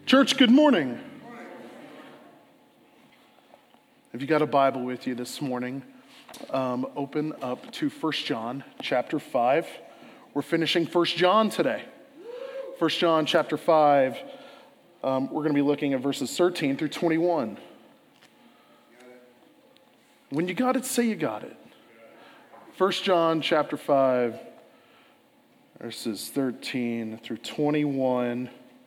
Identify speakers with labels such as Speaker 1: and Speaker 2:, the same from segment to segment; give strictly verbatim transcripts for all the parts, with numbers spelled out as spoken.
Speaker 1: Church, good morning. If you got a Bible with you this morning, um, open up to First John chapter five. We're finishing First John today. First John chapter five, um, we're going to be looking at verses thirteen through twenty-one. When you got it, say you got it. First John chapter five, verses thirteen through twenty-one.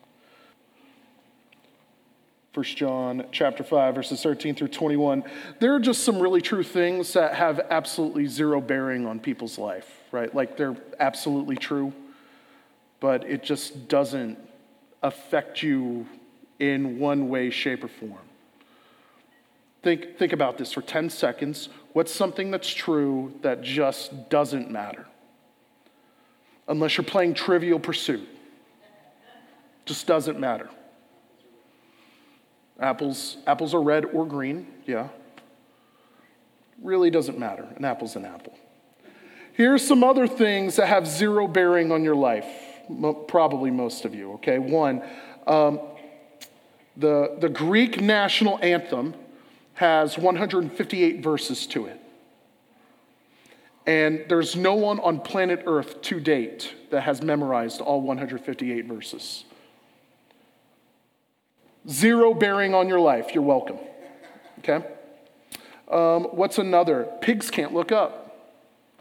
Speaker 1: First John chapter five, verses thirteen through twenty-one. There are just some really true things that have absolutely zero bearing on people's life, right? Like they're absolutely true, but it just doesn't affect you in one way, shape, or form. Think, think about this for ten seconds. What's something that's true that just doesn't matter? Unless you're playing Trivial Pursuit. Just doesn't matter. Apples, apples are red or green, yeah. Really doesn't matter. An apple's an apple. Here's some other things that have zero bearing on your life. Mo- probably most of you, okay? One, um, the, the Greek national anthem has one hundred fifty-eight verses to it. And there's no one on planet Earth to date that has memorized all one hundred fifty-eight verses. Zero bearing on your life. You're welcome. Okay? Um, what's another? Pigs can't look up.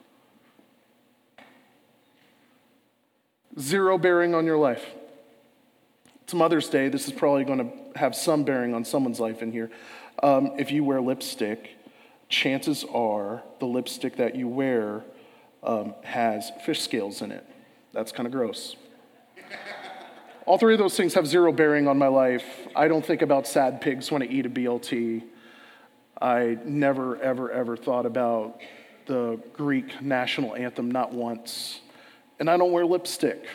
Speaker 1: Zero bearing on your life. It's Mother's Day. This is probably going to have some bearing on someone's life in here. Um, if you wear lipstick, chances are the lipstick that you wear um, has fish scales in it. That's kind of gross. All three of those things have zero bearing on my life. I don't think about sad pigs when I eat a B L T. I never, ever, ever thought about the Greek national anthem, not once. And I don't wear lipstick.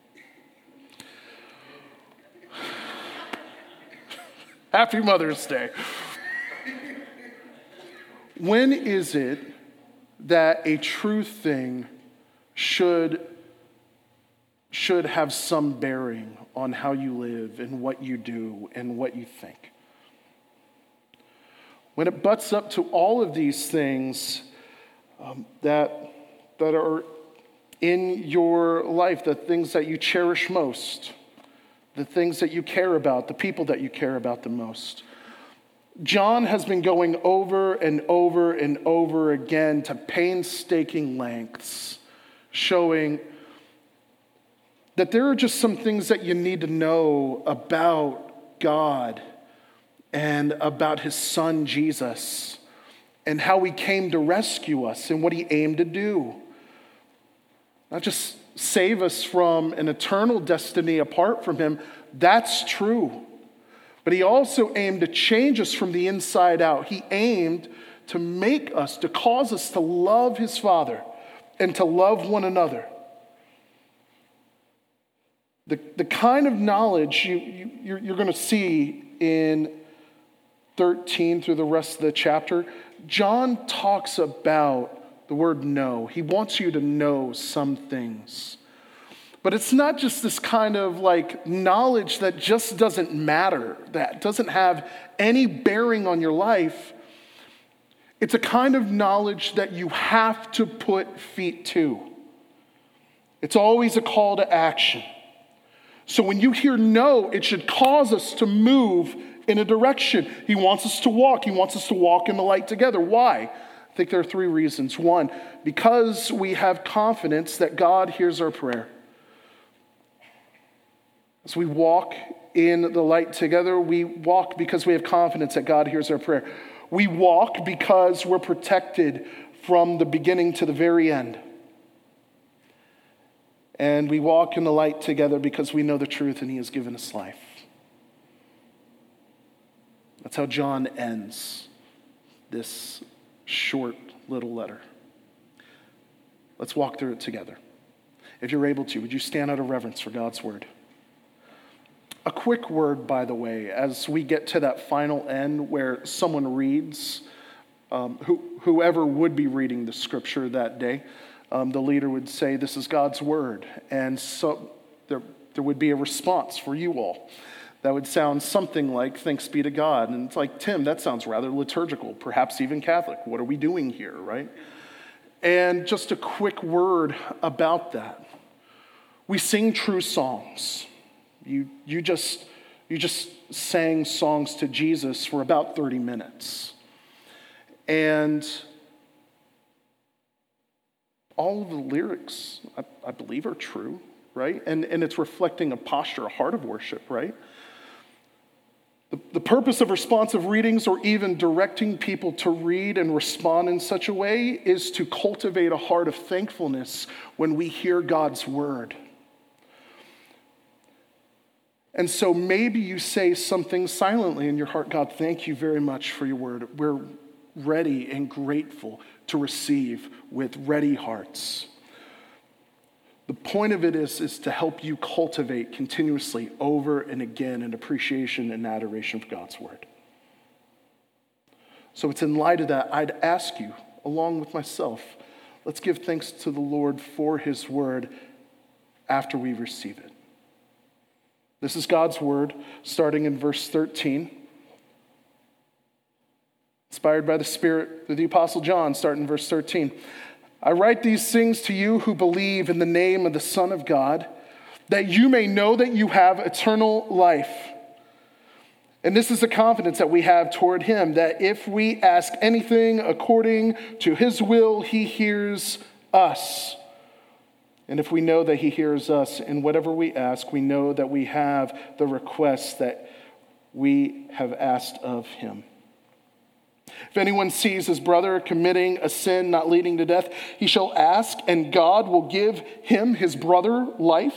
Speaker 1: Happy Mother's Day. When is it that a true thing should should have some bearing on how you live and what you do and what you think? When it butts up to all of these things um, that, that are in your life, the things that you cherish most, the things that you care about, the people that you care about the most. John has been going over and over and over again to painstaking lengths, showing that there are just some things that you need to know about God and about his son Jesus and how he came to rescue us and what he aimed to do. Not just save us from an eternal destiny apart from him, that's true. But he also aimed to change us from the inside out. He aimed to make us, to cause us to love his Father and to love one another. The, the kind of knowledge you, you, you're, you're going to see in thirteen through the rest of the chapter, John talks about the word know. He wants you to know some things. But it's not just this kind of like knowledge that just doesn't matter, that doesn't have any bearing on your life. It's a kind of knowledge that you have to put feet to. It's always a call to action. So when you hear no, it should cause us to move in a direction. He wants us to walk. He wants us to walk in the light together. Why? I think there are three reasons. One, because we have confidence that God hears our prayer. As we walk in the light together, we walk because we have confidence that God hears our prayer. We walk because we're protected from the beginning to the very end. And we walk in the light together because we know the truth and he has given us life. That's how John ends this short little letter. Let's walk through it together. If you're able to, would you stand out of reverence for God's word? A quick word, by the way, as we get to that final end where someone reads, um, who, whoever would be reading the scripture that day, Um, the leader would say, this is God's word. And so there, there would be a response for you all. that would sound something like, thanks be to God. And it's like, Tim, that sounds rather liturgical, perhaps even Catholic. What are we doing here, right? And just a quick word about that. We sing true songs. You, you, just, you just sang songs to Jesus for about thirty minutes. And all of the lyrics, I, I believe, are true, right? And, and it's reflecting a posture, a heart of worship, right? The, the purpose of responsive readings or even directing people to read and respond in such a way is to cultivate a heart of thankfulness when we hear God's word. And so maybe you say something silently in your heart, God, thank you very much for your word. We're ready and grateful to receive with ready hearts. The point of it is, is to help you cultivate continuously over and again an appreciation and adoration of God's word. So it's in light of that, I'd ask you, along with myself, let's give thanks to the Lord for his word after we receive it. This is God's word, starting in verse thirteen. Inspired by the Spirit through the Apostle John, starting in verse thirteen. I write these things to you who believe in the name of the Son of God, that you may know that you have eternal life. And this is the confidence that we have toward him, that if we ask anything according to his will, he hears us. And if we know that he hears us in whatever we ask, we know that we have the requests that we have asked of him. If anyone sees his brother committing a sin not leading to death, he shall ask, and God will give him, his brother, life.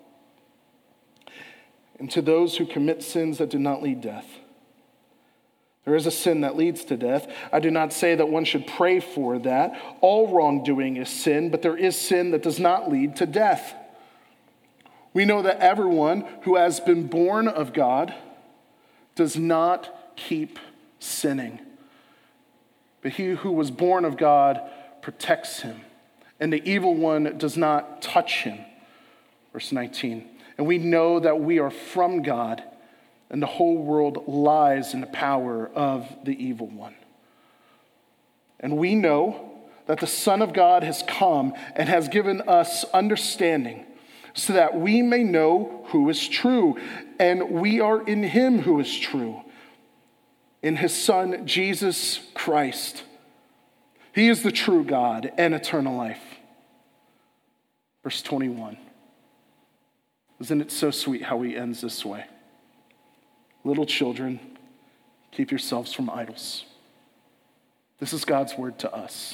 Speaker 1: And to those who commit sins that do not lead to death, there is a sin that leads to death. I do not say that one should pray for that. All wrongdoing is sin, but there is sin that does not lead to death. We know that everyone who has been born of God does not keep sinning. But he who was born of God protects him, and the evil one does not touch him. Verse nineteen. And we know that we are from God, and the whole world lies in the power of the evil one. And we know that the Son of God has come and has given us understanding, so that we may know who is true, and we are in him who is true, in his Son, Jesus Christ. He is the true God and eternal life. Verse twenty-one. Isn't it so sweet how he ends this way? Little children, keep yourselves from idols. This is God's word to us.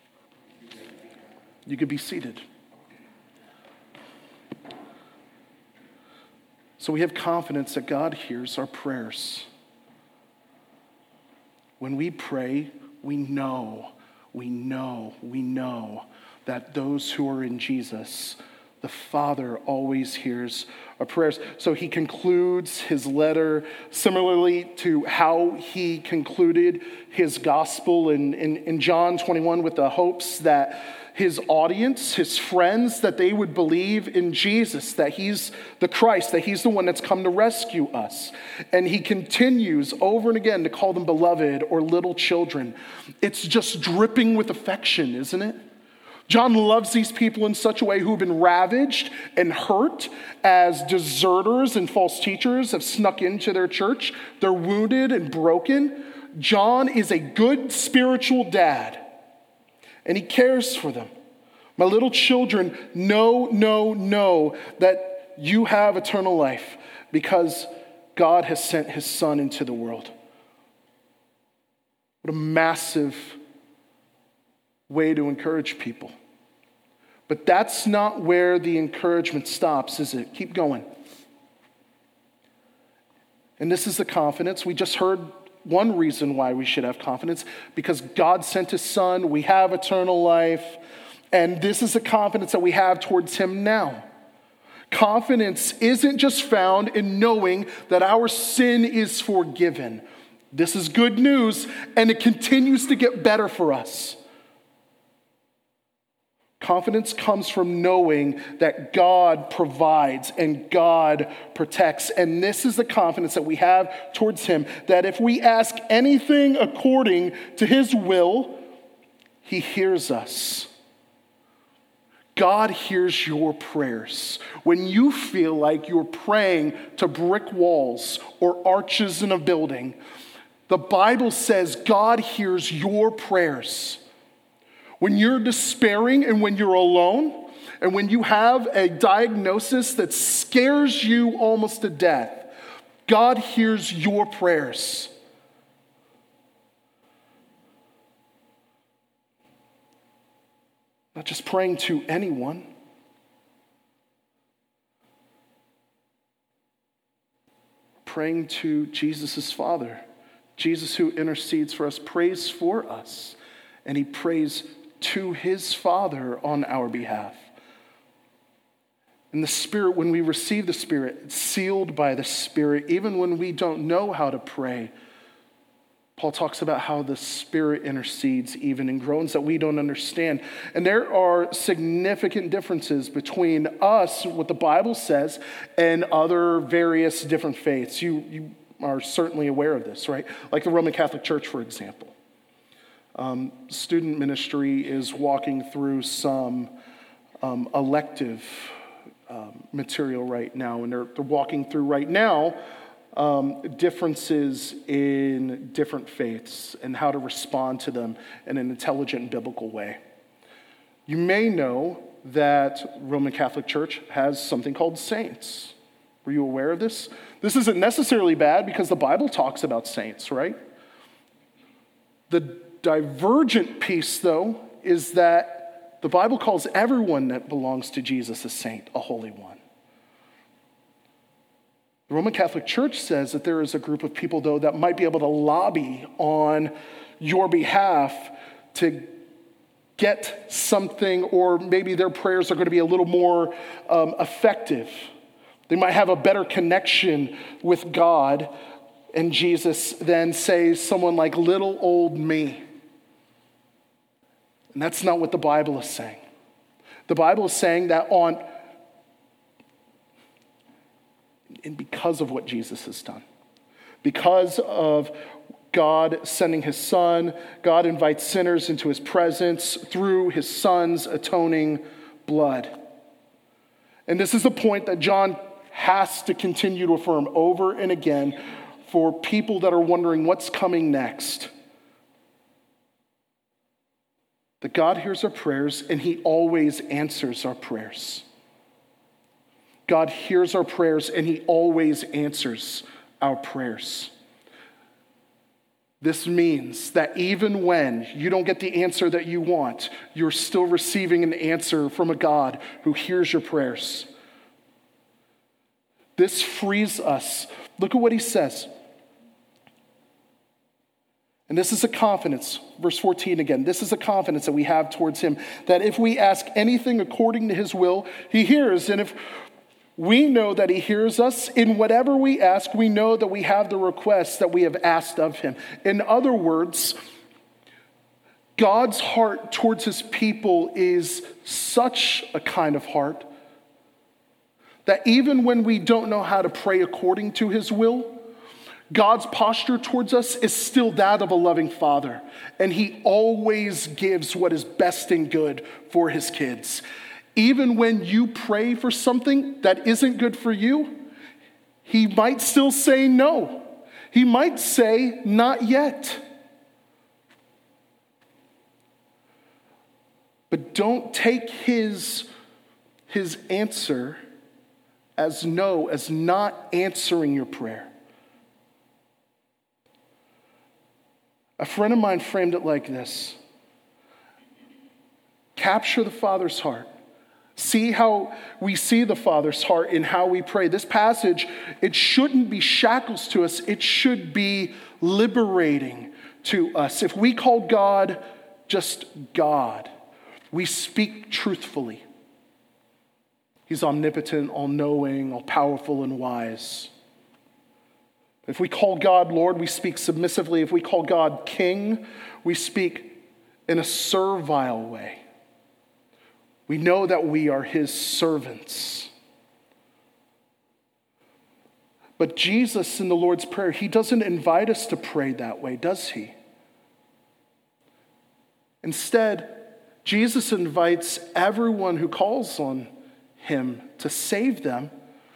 Speaker 1: You could be seated. So we have confidence that God hears our prayers. When we pray, we know, we know, we know that those who are in Jesus, the Father always hears our prayers. So he concludes his letter similarly to how he concluded his gospel in, in, in John twenty-one, with the hopes that his audience, his friends, that they would believe in Jesus, that he's the Christ, that he's the one that's come to rescue us. And he continues over and again to call them beloved or little children. It's just dripping with affection, isn't it? John loves these people in such a way who have been ravaged and hurt as deserters and false teachers have snuck into their church. They're wounded and broken. John is a good spiritual dad, and he cares for them. My little children, know, know, know that you have eternal life because God has sent his Son into the world. What a massive way to encourage people. But that's not where the encouragement stops, is it? Keep going. And this is the confidence. We just heard one reason why we should have confidence, because God sent his Son, we have eternal life, and this is the confidence that we have towards him now. Confidence isn't just found in knowing that our sin is forgiven. This is good news, and it continues to get better for us. Confidence comes from knowing that God provides and God protects. And this is the confidence that we have towards him, that if we ask anything according to his will, he hears us. God hears your prayers. When you feel like you're praying to brick walls or arches in a building, the Bible says God hears your prayers. When you're despairing and when you're alone, and when you have a diagnosis that scares you almost to death, God hears your prayers. Not just praying to anyone. Praying to Jesus' Father. Jesus, who intercedes for us, prays for us. And he prays to his Father on our behalf. And the Spirit, when we receive the Spirit, it's sealed by the Spirit, even when we don't know how to pray. Paul talks about how the Spirit intercedes even in groans that we don't understand. And there are significant differences between us, what the Bible says, and other various different faiths. You, you are certainly aware of this, right? Like the Roman Catholic Church, for example. Um, student ministry is walking through some um, elective um, material right now, and they're, they're walking through right now um, differences in different faiths and how to respond to them in an intelligent and biblical way. You may know that Roman Catholic Church has something called saints. Were you aware of this? This isn't necessarily bad because the Bible talks about saints, right? The divergent piece, though, is that the Bible calls everyone that belongs to Jesus a saint, a holy one. The Roman Catholic Church says that there is a group of people, though, that might be able to lobby on your behalf to get something, or maybe their prayers are going to be a little more um, effective. They might have a better connection with God and Jesus than, say, someone like little old me. And that's not what the Bible is saying. The Bible is saying that on, and because of what Jesus has done, because of God sending his Son, God invites sinners into his presence through his Son's atoning blood. And this is a point that John has to continue to affirm over and again for people that are wondering what's coming next. That God hears our prayers and he always answers our prayers. God hears our prayers and he always answers our prayers. This means that even when you don't get the answer that you want, you're still receiving an answer from a God who hears your prayers. This frees us. Look at what he says. And this is a confidence, verse fourteen again, this is a confidence that we have towards him, that if we ask anything according to his will, he hears. And if we know that he hears us, in whatever we ask, we know that we have the requests that we have asked of him. In other words, God's heart towards his people is such a kind of heart that even when we don't know how to pray according to his will, God's posture towards us is still that of a loving father. And he always gives what is best and good for his kids. Even when you pray for something that isn't good for you, he might still say no. He might say not yet. But don't take his, his answer as no, as not answering your prayer. A friend of mine framed it like this. Capture the Father's heart. See how we see the Father's heart in how we pray. This passage, it shouldn't be shackles to us. It should be liberating to us. If we call God just God, we speak truthfully. He's omnipotent, all-knowing, all-powerful, and wise. If we call God Lord, we speak submissively. If we call God King, we speak in a servile way. We know that we are his servants. But Jesus in the Lord's Prayer, he doesn't invite us to pray that way, does he? Instead, Jesus invites everyone who calls on him to save them.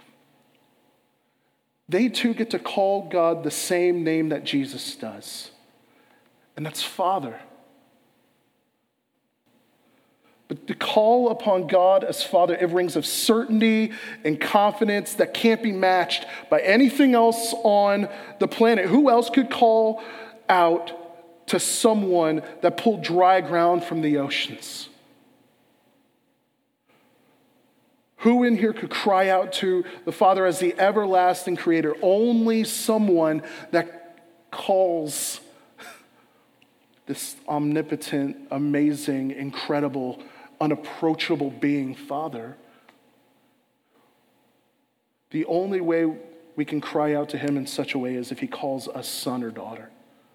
Speaker 1: They too get to call God the same name that Jesus does, and that's Father. But to call upon God as Father, it brings a certainty and confidence that can't be matched by anything else on the planet. Who else could call out to someone that pulled dry ground from the oceans? Who in here could cry out to the Father as the everlasting creator? Only someone that calls this omnipotent, amazing, incredible, unapproachable being Father. The only way we can cry out to him in such a way is if he calls us son or daughter.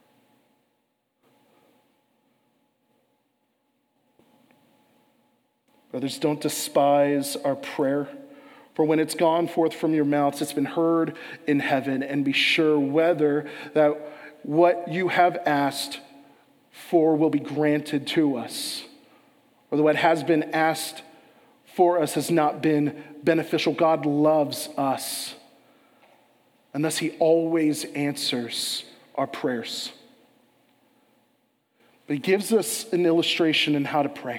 Speaker 1: Brothers, don't despise our prayer, for when it's gone forth from your mouths, it's been heard in heaven, and be sure whether that what you have asked for will be granted to us, or that what has been asked for us has not been beneficial. God loves us, and thus he always answers our prayers. But he gives us an illustration in how to pray.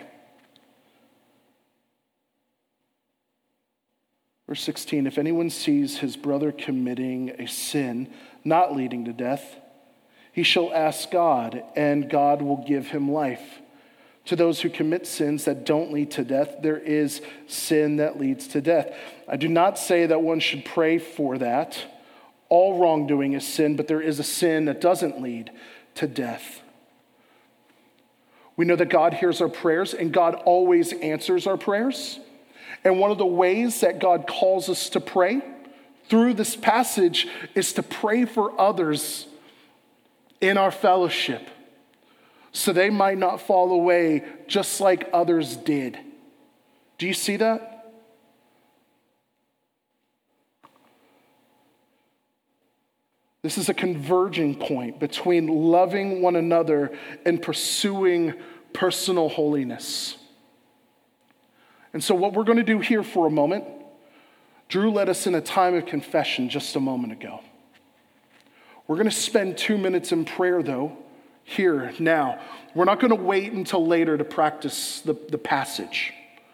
Speaker 1: Verse sixteen, if anyone sees his brother committing a sin not leading to death, he shall ask God, and God will give him life. To those who commit sins that don't lead to death, there is sin that leads to death. I do not say that one should pray for that. All wrongdoing is sin, but there is a sin that doesn't lead to death. We know that God hears our prayers, and God always answers our prayers. And one of the ways that God calls us to pray through this passage is to pray for others in our fellowship so they might not fall away just like others did. Do you see that? This is a converging point between loving one another and pursuing personal holiness. And so what we're going to do here for a moment, Drew led us in a time of confession just a moment ago. We're going to spend two minutes in prayer, though, here, now. We're not going to wait until later to practice the, the passage.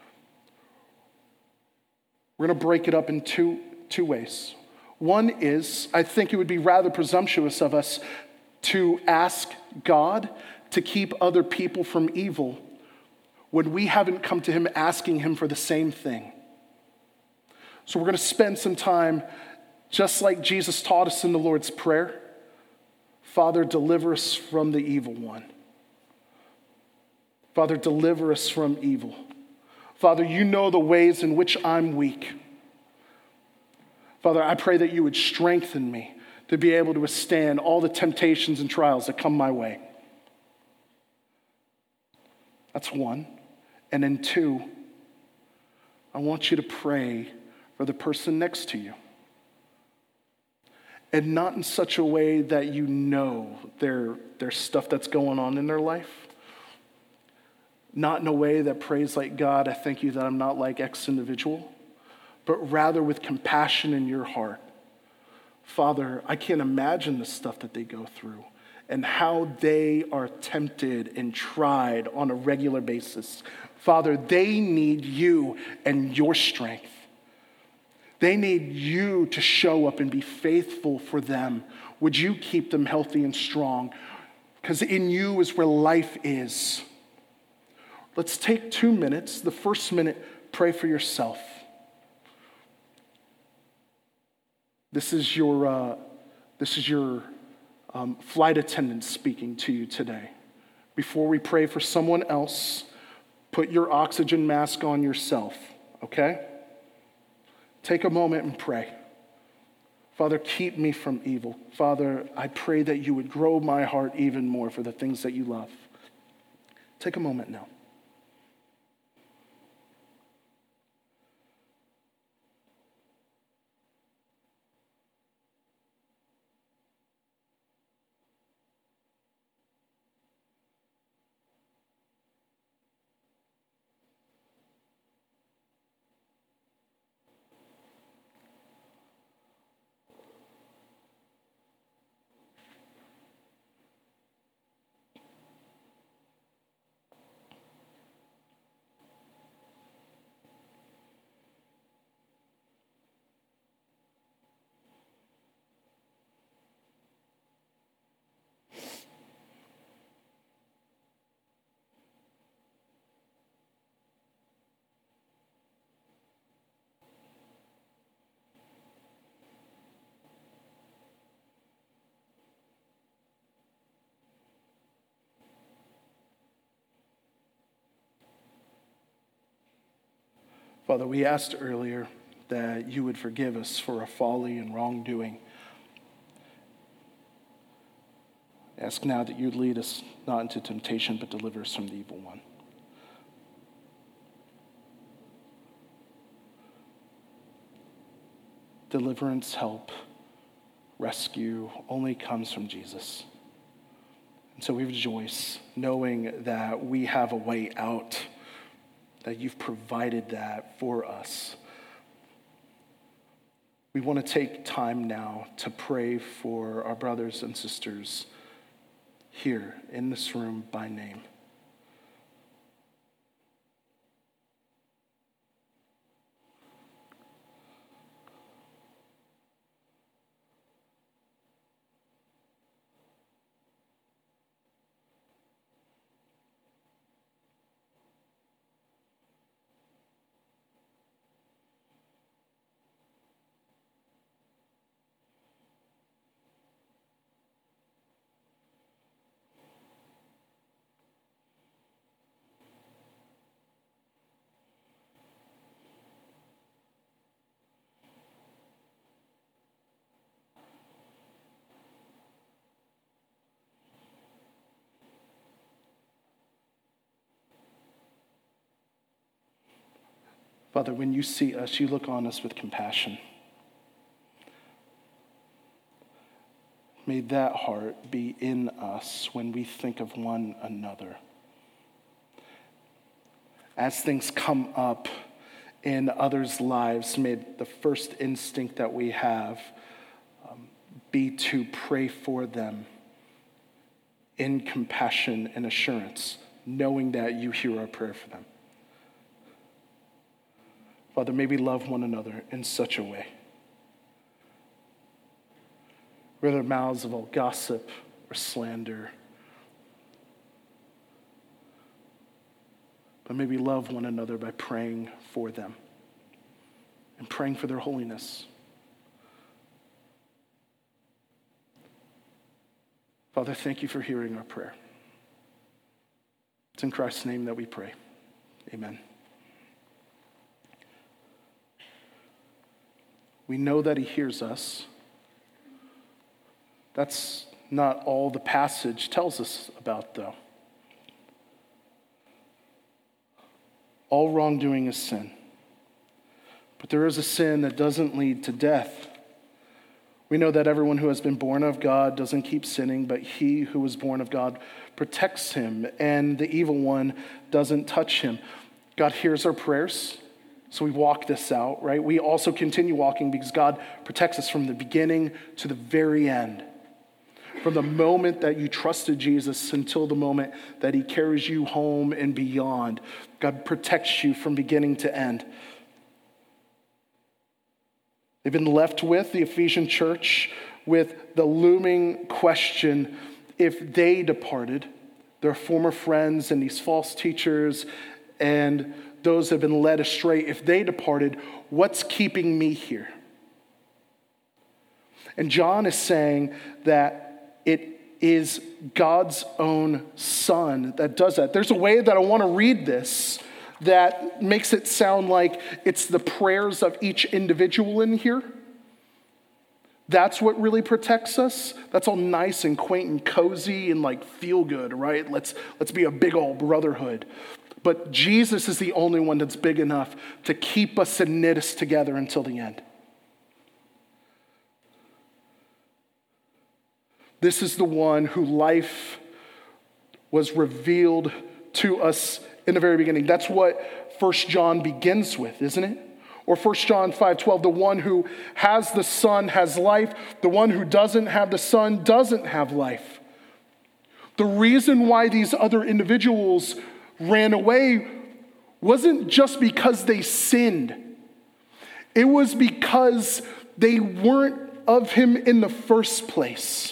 Speaker 1: We're going to break it up in two, two ways. One is, I think it would be rather presumptuous of us to ask God to keep other people from evil when we haven't come to him asking him for the same thing. So we're going to spend some time, just like Jesus taught us in the Lord's Prayer. Father, deliver us from the evil one. Father, deliver us from evil. Father, you know the ways in which I'm weak. Father, I pray that you would strengthen me to be able to withstand all the temptations and trials that come my way. That's one. And then two, I want you to pray for the person next to you. And not in such a way that you know their, their stuff that's going on in their life. Not in a way that prays like, God, I thank you that I'm not like X individual. But rather with compassion in your heart. Father, I can't imagine the stuff that they go through and how they are tempted and tried on a regular basis. Father, they need you and your strength. They need you to show up and be faithful for them. Would you keep them healthy and strong? Because in you is where life is. Let's take two minutes. The first minute, pray for yourself. This is your, uh, this is your um, flight attendant speaking to you today. Before we pray for someone else, put your oxygen mask on yourself, okay? Take a moment and pray. Father, keep me from evil. Father, I pray that you would grow my heart even more for the things that you love. Take a moment now. Father, we asked earlier that you would forgive us for our folly and wrongdoing. Ask now that you'd lead us not into temptation, but deliver us from the evil one. Deliverance, help, rescue only comes from Jesus. And so we rejoice knowing that we have a way out, that you've provided that for us. We want to take time now to pray for our brothers and sisters here in this room by name. Father, when you see us, you look on us with compassion. May that heart be in us when we think of one another. As things come up in others' lives, may the first instinct that we have um, be to pray for them in compassion and assurance, knowing that you hear our prayer for them. Father, may we love one another in such a way. Rid our mouths of all gossip or slander. But may we love one another by praying for them and praying for their holiness. Father, thank you for hearing our prayer. It's in Christ's name that we pray. Amen. We know that he hears us. That's not all the passage tells us about, though. All wrongdoing is sin. But there is a sin that doesn't lead to death. We know that everyone who has been born of God doesn't keep sinning, but he who is born of God protects him, and the evil one doesn't touch him. God hears our prayers. So we walk this out, right? We also continue walking because God protects us from the beginning to the very end. From the moment that you trusted Jesus until the moment that he carries you home and beyond. God protects you from beginning to end. They've been left with, the Ephesian church, with the looming question, if they departed, their former friends and these false teachers and those have been led astray, if they departed, what's keeping me here? And John is saying that it is God's own Son that does that. There's a way that I want to read this that makes it sound like it's the prayers of each individual in here. That's what really protects us. That's all nice and quaint and cozy and like feel good, right? Let's, let's be a big old brotherhood. But Jesus is the only one that's big enough to keep us and knit us together until the end. This is the one who life was revealed to us in the very beginning. That's what First John begins with, isn't it? Or First John five twelve, the one who has the Son has life. The one who doesn't have the Son doesn't have life. The reason why these other individuals ran away wasn't just because they sinned. It was because they weren't of him in the first place.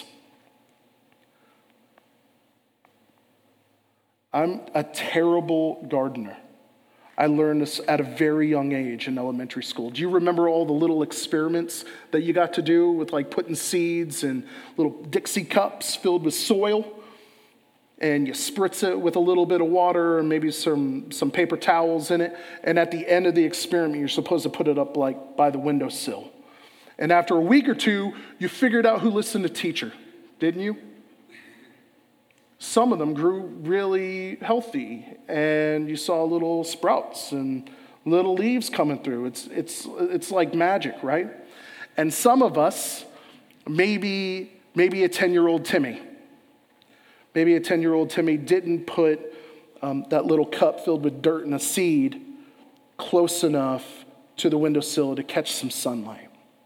Speaker 1: I'm a terrible gardener. I learned this at a very young age in elementary school. Do you remember all the little experiments that you got to do with like putting seeds in little Dixie cups filled with soil? and you spritz it with a little bit of water and maybe some, some paper towels in it. And at the end of the experiment, you're supposed to put it up like by the windowsill. And after a week or two, you figured out who listened to teacher, didn't you? Some of them grew really healthy, and you saw little sprouts and little leaves coming through. It's, it's, it's like magic, right? And some of us, maybe, maybe a ten-year-old Timmy, maybe a ten-year-old Timmy didn't put um, that little cup filled with dirt and a seed close enough to the windowsill to catch some sunlight.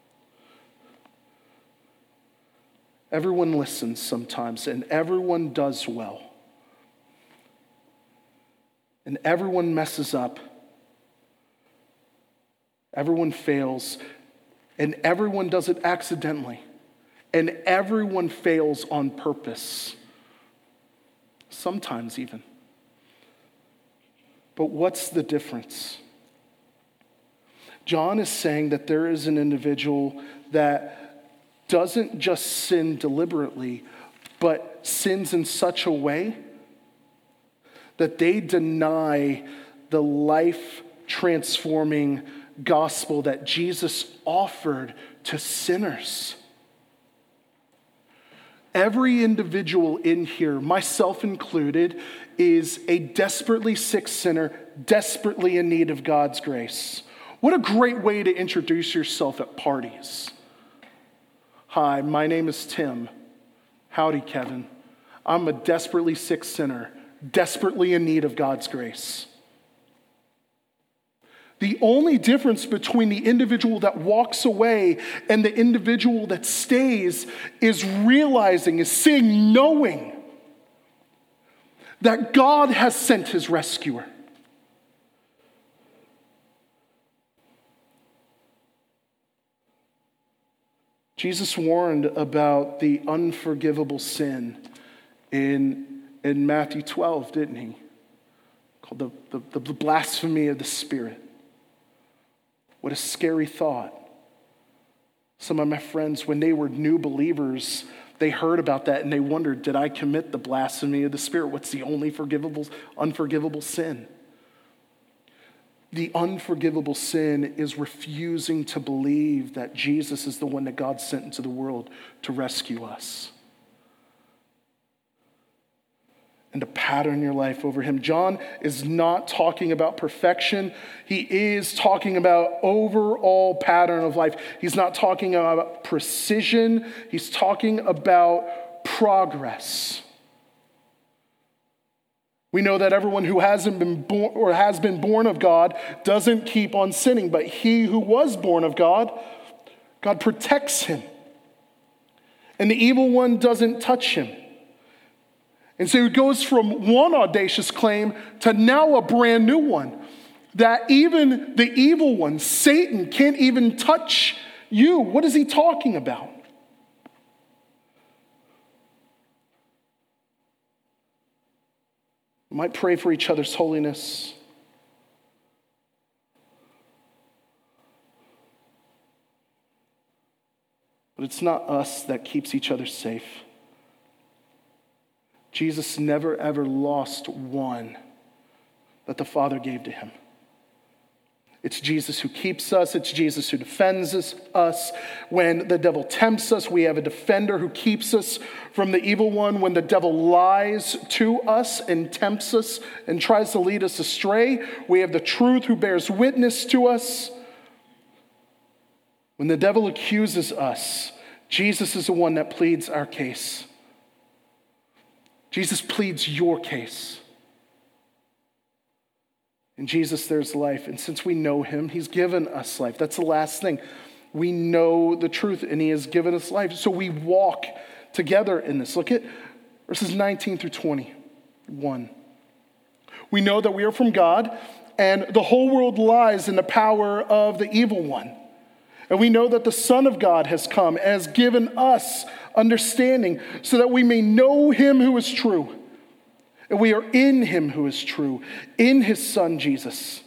Speaker 1: Everyone listens sometimes, and everyone does well. And everyone messes up. Everyone fails. And everyone does it accidentally. And everyone fails on purpose. Sometimes even. But what's the difference? John is saying that there is an individual that doesn't just sin deliberately, but sins in such a way that they deny the life-transforming gospel that Jesus offered to sinners. Every individual in here, myself included, is a desperately sick sinner, desperately in need of God's grace. What a great way to introduce yourself at parties. Hi, my name is Tim. Howdy, Kevin. I'm a desperately sick sinner, desperately in need of God's grace. The only difference between the individual that walks away and the individual that stays is realizing, is seeing, knowing that God has sent his rescuer. Jesus warned about the unforgivable sin in, in Matthew twelve, didn't he? Called the, the, the blasphemy of the Spirit. What a scary thought. Some of my friends, when they were new believers, they heard about that and they wondered, did I commit the blasphemy of the Spirit? What's the only forgivable, unforgivable sin? The unforgivable sin is refusing to believe that Jesus is the one that God sent into the world to rescue us. And to pattern your life over him. John is not talking about perfection. He is talking about overall pattern of life. He's not talking about precision. He's talking about progress. We know that everyone who hasn't been born or has been born of God doesn't keep on sinning, but he who was born of God, God protects him. And the evil one doesn't touch him. And so it goes from one audacious claim to now a brand new one, that even the evil one, Satan, can't even touch you. What is he talking about? We might pray for each other's holiness. But it's not us that keeps each other safe. Jesus never ever lost one that the Father gave to him. It's Jesus who keeps us. It's Jesus who defends us. When the devil tempts us, we have a defender who keeps us from the evil one. When the devil lies to us and tempts us and tries to lead us astray, we have the truth who bears witness to us. When the devil accuses us, Jesus is the one that pleads our case. Jesus pleads your case. In Jesus, there's life. And since we know him, he's given us life. That's the last thing. We know the truth, and he has given us life. So we walk together in this. Look at verses nineteen through twenty-one. We know that we are from God, and the whole world lies in the power of the evil one. And we know that the Son of God has come and has given us understanding so that we may know him who is true. And we are in him who is true, in his Son, Jesus.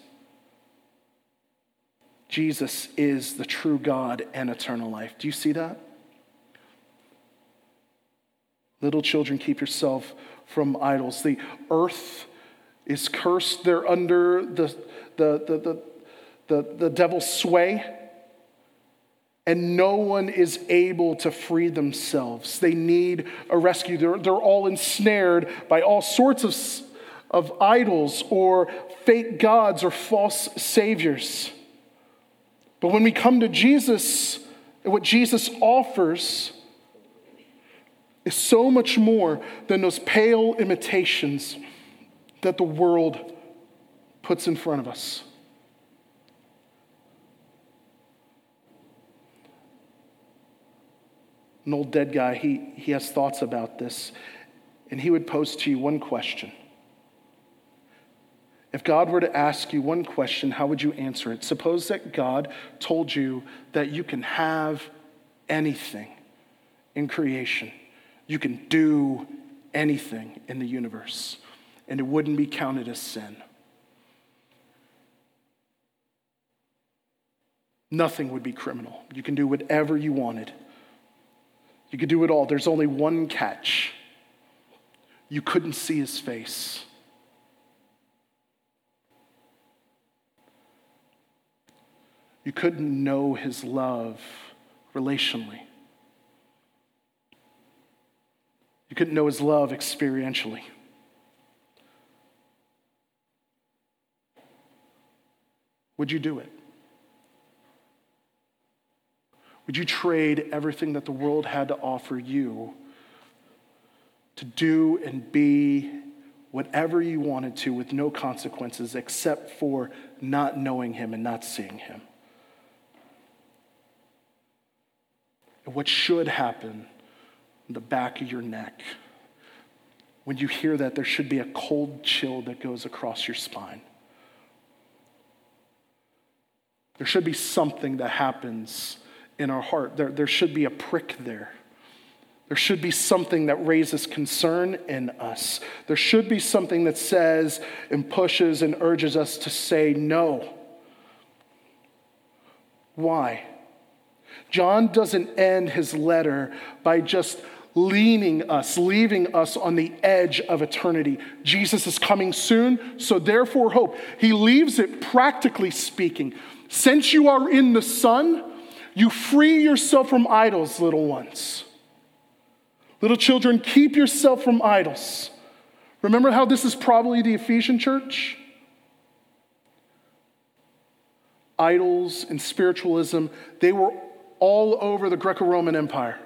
Speaker 1: Jesus is the true God and eternal life. Do you see that? Little children, keep yourself from idols. The earth is cursed. They're under the, the, the, the, the, the devil's sway. And no one is able to free themselves. They need a rescue. They're, they're all ensnared by all sorts of, of idols or fake gods or false saviors. But when we come to Jesus, and what Jesus offers is so much more than those pale imitations that the world puts in front of us. An old dead guy, he, he has thoughts about this, and he would pose to you one question. If God were to ask you one question, how would you answer it? Suppose that God told you that you can have anything in creation. You can do anything in the universe, and it wouldn't be counted as sin. Nothing would be criminal. You can do whatever you wanted. You could do it all. There's only one catch. You couldn't see his face. You couldn't know his love relationally. You couldn't know his love experientially. Would you do it? Would you trade everything that the world had to offer you to do and be whatever you wanted to with no consequences except for not knowing him and not seeing him? And what should happen in the back of your neck when you hear that, there should be a cold chill that goes across your spine. There should be something that happens in our heart. There, there should be a prick there. There should be something that raises concern in us. There should be something that says and pushes and urges us to say no. Why? John doesn't end his letter by just leaning us, leaving us on the edge of eternity. Jesus is coming soon, so therefore hope. He leaves it practically speaking. Since you are in the Son, you free yourself from idols, little ones. Little children, keep yourself from idols. Remember how this is probably the Ephesian church? Idols and spiritualism, they were all over the Greco-Roman Empire.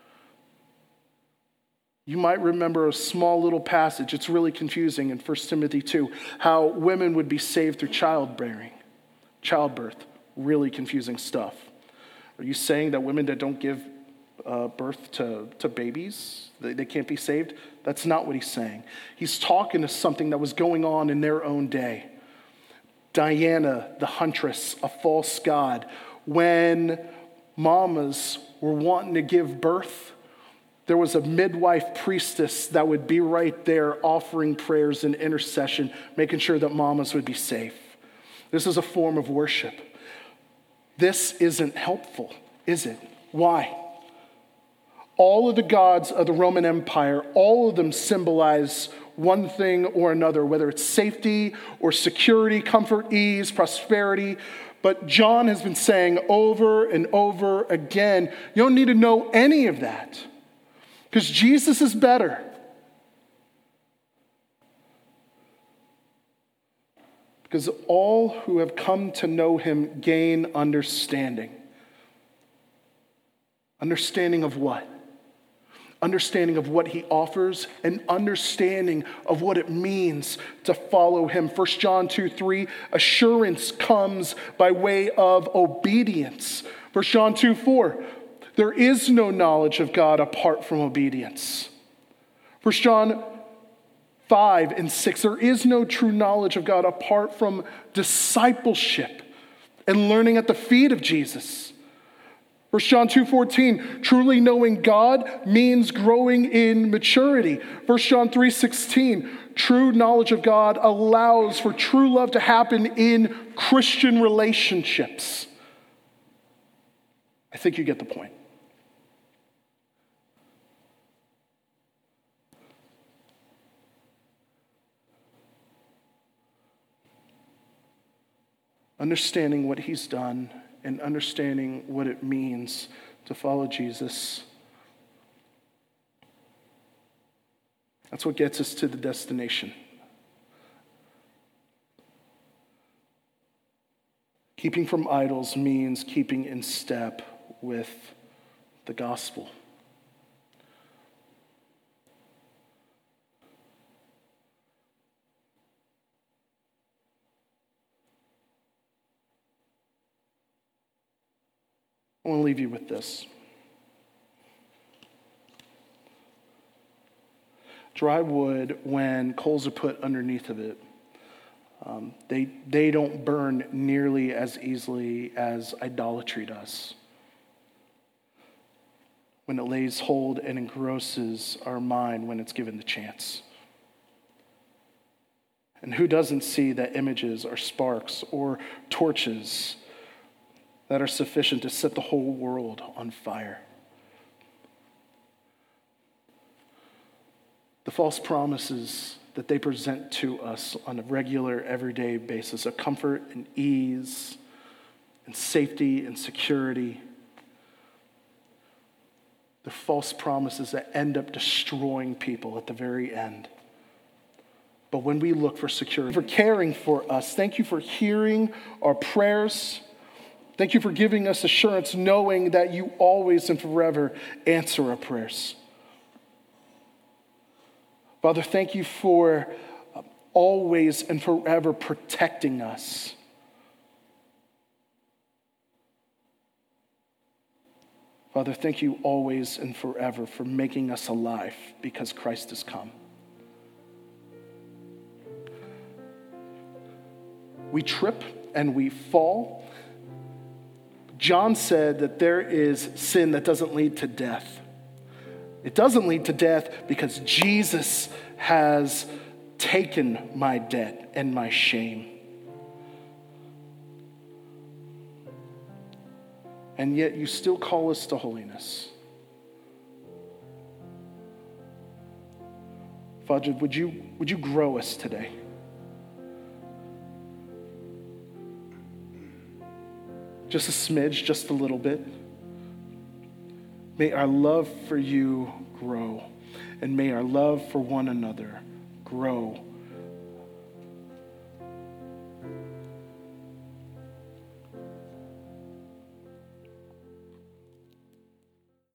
Speaker 1: You might remember a small little passage. It's really confusing in First Timothy two, how women would be saved through childbearing, childbirth. Really confusing stuff. Are you saying that women that don't give uh, birth to, to babies, they, they can't be saved? That's not what he's saying. He's talking to something that was going on in their own day. Diana, the huntress, a false god. When mamas were wanting to give birth, there was a midwife priestess that would be right there offering prayers and intercession, making sure that mamas would be safe. This is a form of worship. This isn't helpful, is it? Why? All of the gods of the Roman Empire, all of them symbolize one thing or another, whether it's safety or security, comfort, ease, prosperity. But John has been saying over and over again, you don't need to know any of that because Jesus is better. Because all who have come to know him gain understanding. Understanding of what? Understanding of what he offers and understanding of what it means to follow him. First John two three, assurance comes by way of obedience. First John two four, there is no knowledge of God apart from obedience. First John five and six, there is no true knowledge of God apart from discipleship and learning at the feet of Jesus. First John two fourteen, truly knowing God means growing in maturity. First John three sixteen, true knowledge of God allows for true love to happen in Christian relationships. I think you get the point. understanding what he's done and understanding what it means to follow Jesus. That's what gets us to the destination. Keeping from idols means keeping in step with the gospel. I want to leave you with this. Dry wood, when coals are put underneath of it, um, they, they don't burn nearly as easily as idolatry does. When it lays hold and engrosses our mind when it's given the chance. And who doesn't see that images are sparks or torches that are sufficient to set the whole world on fire? The false promises that they present to us on a regular, everyday basis of comfort and ease and safety and security. The false promises that end up destroying people at the very end. But when we look for security, for caring for us, thank you for hearing our prayers. Thank you for giving us assurance, knowing that you always and forever answer our prayers. Father, thank you for always and forever protecting us. Father, thank you always and forever for making us alive because Christ has come. We trip and we fall. John said that there is sin that doesn't lead to death. It doesn't lead to death because Jesus has taken my debt and my shame. And yet you still call us to holiness. Father, would you, would you grow us today? Just a smidge, just a little bit. May our love for you grow, and may our love for one another grow